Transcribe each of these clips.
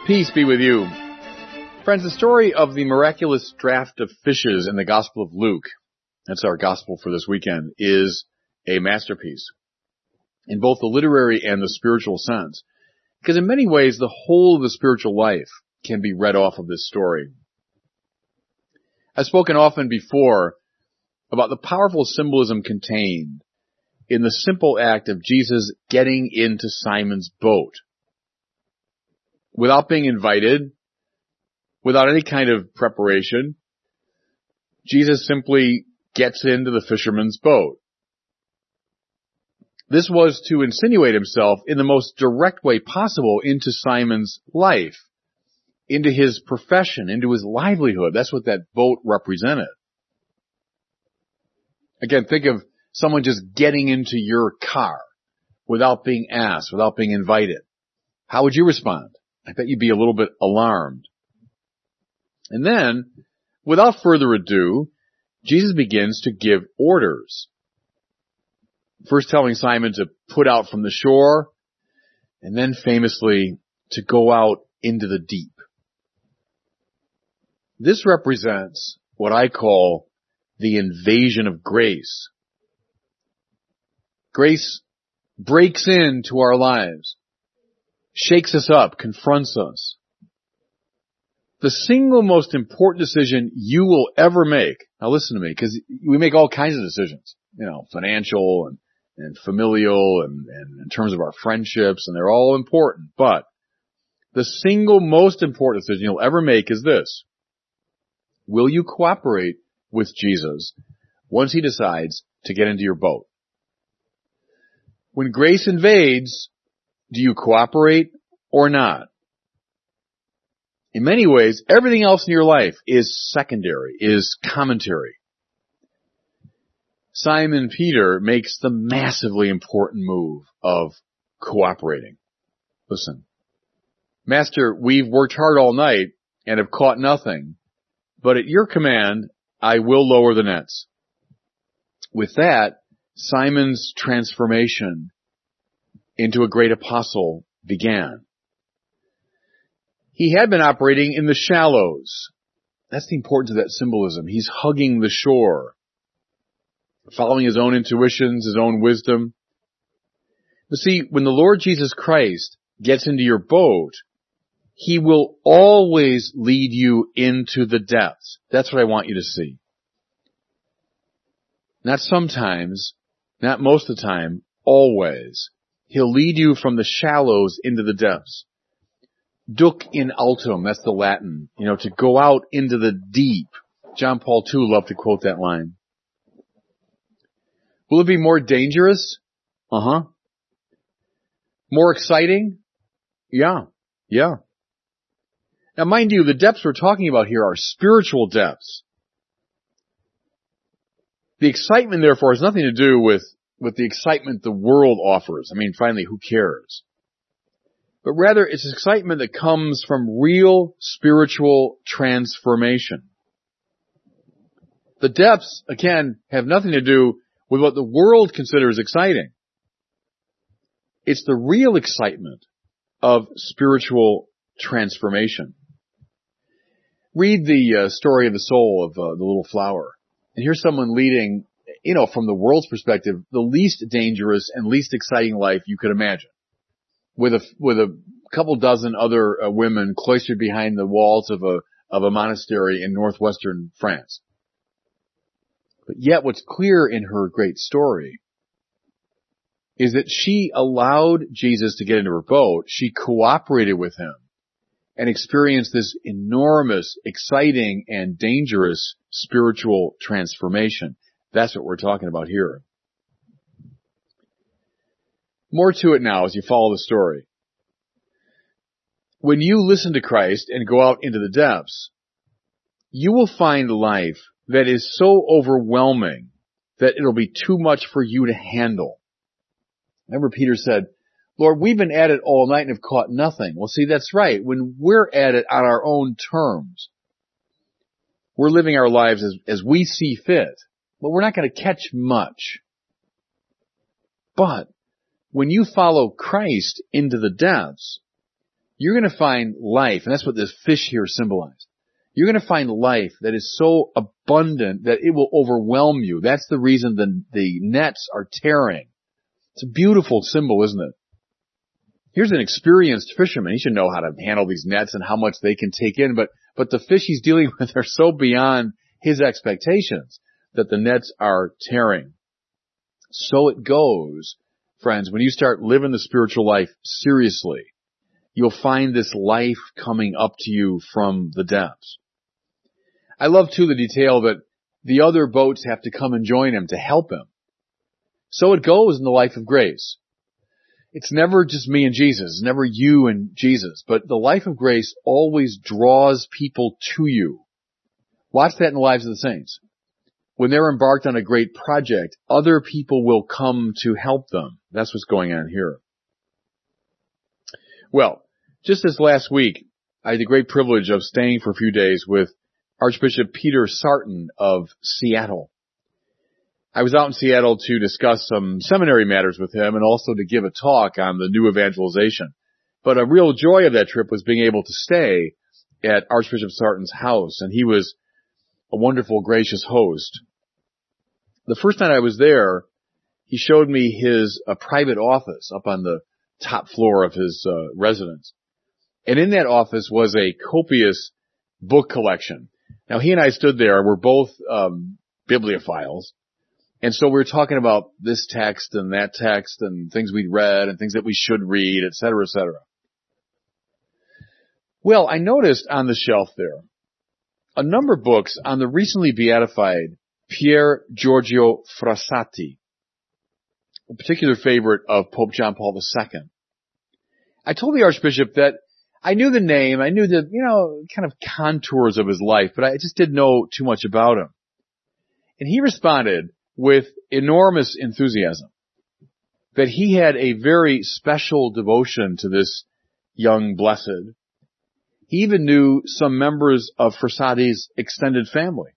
Peace be with you. Friends, the story of the miraculous draught of fishes in the Gospel of Luke, that's our gospel for this weekend, is a masterpiece in both the literary and the spiritual sense. Because in many ways, the whole of the spiritual life can be read off of this story. I've spoken often before about the powerful symbolism contained in the simple act of Jesus getting into Simon's boat. Without being invited, without any kind of preparation, Jesus simply gets into the fisherman's boat. This was to insinuate himself in the most direct way possible into Simon's life, into his profession, into his livelihood. That's what that boat represented. Again, think of someone just getting into your car without being asked, without being invited. How would you respond? I bet you'd be a little bit alarmed. And then, without further ado, Jesus begins to give orders. First telling Simon to put out from the shore, and then famously to go out into the deep. This represents what I call the invasion of grace. Grace breaks into our lives, shakes us up, confronts us. The single most important decision you will ever make, now listen to me, because we make all kinds of decisions, financial and familial and in terms of our friendships, and they're all important, but the single most important decision you'll ever make is this. Will you cooperate with Jesus once he decides to get into your boat? When grace invades, do you cooperate or not? In many ways, everything else in your life is secondary, is commentary. Simon Peter makes the massively important move of cooperating. Listen, Master, we've worked hard all night and have caught nothing, but at your command, I will lower the nets. With that, Simon's transformation into a great apostle began. He had been operating in the shallows. That's the importance of that symbolism. He's hugging the shore, following his own intuitions, his own wisdom. But see, when the Lord Jesus Christ gets into your boat, he will always lead you into the depths. That's what I want you to see. Not sometimes, not most of the time, always. He'll lead you from the shallows into the depths. Duc in altum, that's the Latin, to go out into the deep. John Paul II loved to quote that line. Will it be more dangerous? More exciting? Yeah. Now mind you, the depths we're talking about here are spiritual depths. The excitement, therefore, has nothing to do with the excitement the world offers. Finally, who cares? But rather, it's excitement that comes from real spiritual transformation. The depths, again, have nothing to do with what the world considers exciting. It's the real excitement of spiritual transformation. Read the story of the soul of the little flower. And here's someone leading, from the world's perspective, the least dangerous and least exciting life you could imagine. With a couple dozen other women cloistered behind the walls of a monastery in northwestern France. But yet what's clear in her great story is that she allowed Jesus to get into her boat. She cooperated with him and experienced this enormous, exciting, and dangerous spiritual transformation. That's what we're talking about here. More to it now as you follow the story. When you listen to Christ and go out into the depths, you will find life that is so overwhelming that it'll be too much for you to handle. Remember Peter said, Lord, we've been at it all night and have caught nothing. Well, see, that's right. When we're at it on our own terms, we're living our lives as we see fit, but we're not going to catch much. But when you follow Christ into the depths, you're going to find life, and that's what this fish here symbolized. You're going to find life that is so abundant that it will overwhelm you. That's the reason the nets are tearing. It's a beautiful symbol, isn't it? Here's an experienced fisherman. He should know how to handle these nets and how much they can take in, but the fish he's dealing with are so beyond his expectations that the nets are tearing. So it goes, friends, when you start living the spiritual life seriously, you'll find this life coming up to you from the depths. I love, too, the detail that the other boats have to come and join him to help him. So it goes in the life of grace. It's never just me and Jesus. It's never you and Jesus. But the life of grace always draws people to you. Watch that in the lives of the saints. When they're embarked on a great project, other people will come to help them. That's what's going on here. Well, just this last week, I had the great privilege of staying for a few days with Archbishop Peter Sarton of Seattle. I was out in Seattle to discuss some seminary matters with him and also to give a talk on the new evangelization. But a real joy of that trip was being able to stay at Archbishop Sarton's house, and he was a wonderful, gracious host. The first night I was there, he showed me his private office up on the top floor of his residence. And in that office was a copious book collection. Now, he and I stood there. We're both bibliophiles. And so we were talking about this text and that text and things we'd read and things that we should read, et cetera, et cetera. Well, I noticed on the shelf there a number of books on the recently beatified Pier Giorgio Frassati, a particular favorite of Pope John Paul II. I told the Archbishop that I knew the name, I knew the, kind of contours of his life, but I just didn't know too much about him. And he responded with enormous enthusiasm that he had a very special devotion to this young blessed. He even knew some members of Frassati's extended family.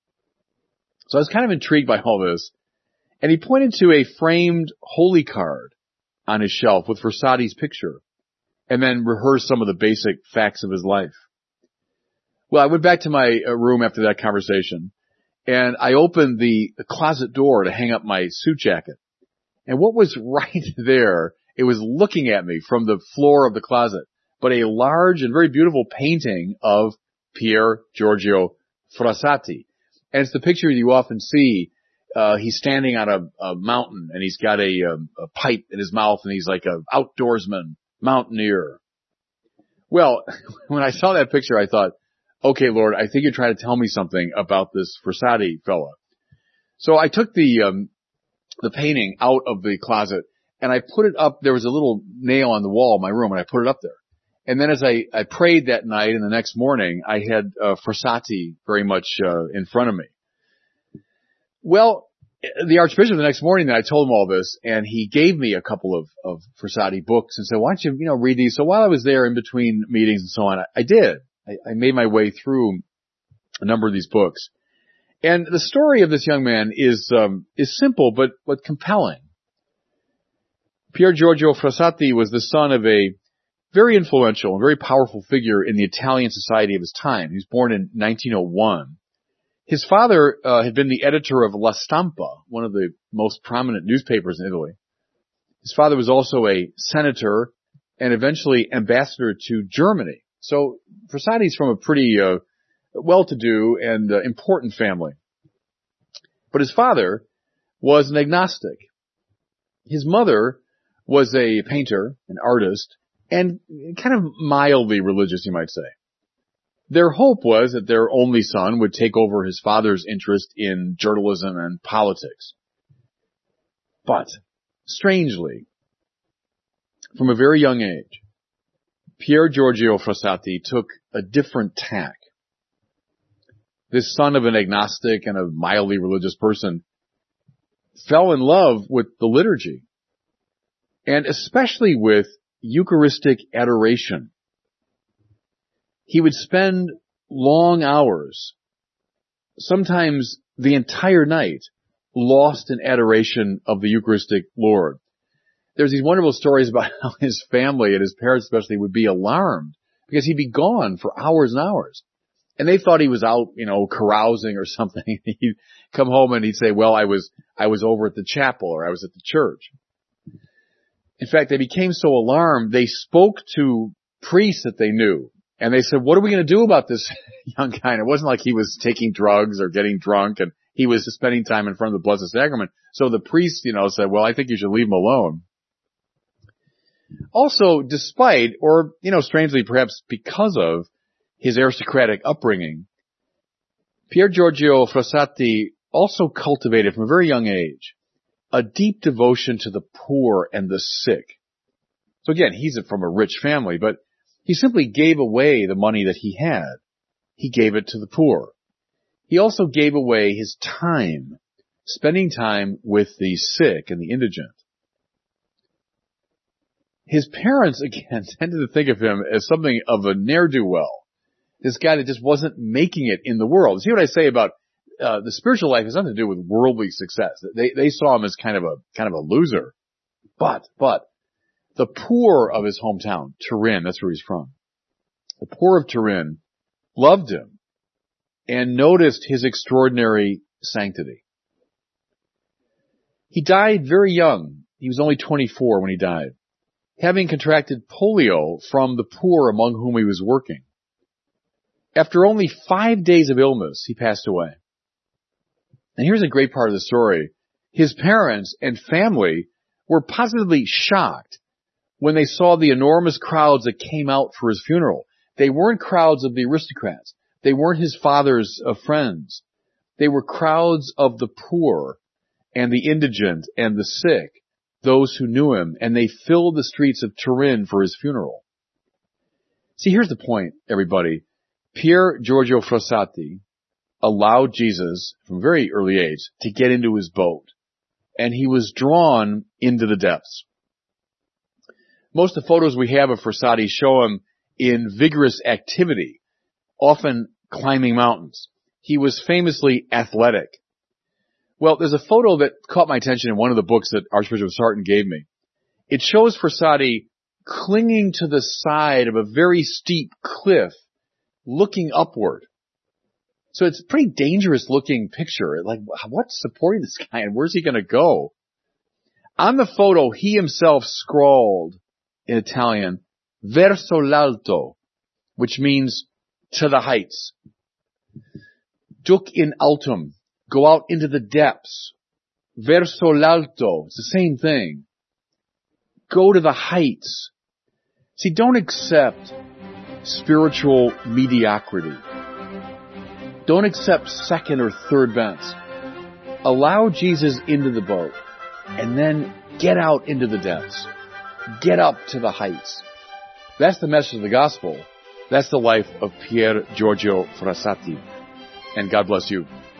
So I was kind of intrigued by all this. And he pointed to a framed holy card on his shelf with Frassati's picture and then rehearsed some of the basic facts of his life. Well, I went back to my room after that conversation and I opened the closet door to hang up my suit jacket. And what was right there, it was looking at me from the floor of the closet, but a large and very beautiful painting of Pier Giorgio Frassati. And it's the picture you often see. He's standing on a mountain and he's got a pipe in his mouth and he's like an outdoorsman, mountaineer. Well, when I saw that picture, I thought, okay, Lord, I think you're trying to tell me something about this Frassati fella. So I took the painting out of the closet and I put it up. There was a little nail on the wall of my room and I put it up there. And then as I prayed that night and the next morning, I had Frassati very much in front of me. Well, the Archbishop the next morning, I told him all this, and he gave me a couple of Frassati books and said, why don't you, read these? So while I was there in between meetings and so on, I did. I made my way through a number of these books. And the story of this young man is simple, but compelling. Pier Giorgio Frassati was the son of a very influential and very powerful figure in the Italian society of his time. He was born in 1901. His father had been the editor of La Stampa, one of the most prominent newspapers in Italy. His father was also a senator and eventually ambassador to Germany. So Frassati's from a pretty well-to-do and important family. But his father was an agnostic. His mother was a painter, an artist, and kind of mildly religious, you might say. Their hope was that their only son would take over his father's interest in journalism and politics. But, strangely, from a very young age, Pier Giorgio Frassati took a different tack. This son of an agnostic and a mildly religious person fell in love with the liturgy, and especially with Eucharistic adoration. He would spend long hours, sometimes the entire night, lost in adoration of the Eucharistic Lord. there's these wonderful stories about how his family and his parents especially would be alarmed because he'd be gone for hours and hours. And they thought he was out, carousing or something. He'd come home and he'd say, well, I was over at the chapel or I was at the church. In fact, they became so alarmed, they spoke to priests that they knew. And they said, what are we going to do about this young guy? And it wasn't like he was taking drugs or getting drunk, and he was just spending time in front of the Blessed Sacrament. So the priest, said, well, I think you should leave him alone. Also, despite, or, strangely perhaps because of his aristocratic upbringing, Pier Giorgio Frassati also cultivated from a very young age a deep devotion to the poor and the sick. So again, he's from a rich family, but he simply gave away the money that he had. He gave it to the poor. He also gave away his time, spending time with the sick and the indigent. His parents, again, tended to think of him as something of a ne'er-do-well. This guy that just wasn't making it in the world. See what I say about the spiritual life has nothing to do with worldly success. They saw him as kind of a loser. But the poor of his hometown, Turin, that's where he's from. The poor of Turin loved him and noticed his extraordinary sanctity. He died very young. He was only 24 when he died, having contracted polio from the poor among whom he was working. After only 5 days of illness, he passed away. And here's a great part of the story. His parents and family were positively shocked when they saw the enormous crowds that came out for his funeral. They weren't crowds of the aristocrats. They weren't his father's friends. They were crowds of the poor and the indigent and the sick, those who knew him, and they filled the streets of Turin for his funeral. See, here's the point, everybody. Pier Giorgio Frassati allowed Jesus, from a very early age, to get into his boat, and he was drawn into the depths. Most of the photos we have of Frassati show him in vigorous activity, often climbing mountains. He was famously athletic. Well, there's a photo that caught my attention in one of the books that Archbishop Sarton gave me. It shows Frassati clinging to the side of a very steep cliff, looking upward. So it's a pretty dangerous looking picture. Like, what's supporting this guy and where's he going to go? On the photo, he himself scrawled in Italian, verso l'alto, which means to the heights. Duc in altum, go out into the depths. Verso l'alto, it's the same thing. Go to the heights. See, don't accept spiritual mediocrity. Don't accept second or third bents. Allow Jesus into the boat and then get out into the depths. Get up to the heights. That's the message of the gospel. That's the life of Pier Giorgio Frassati. And God bless you.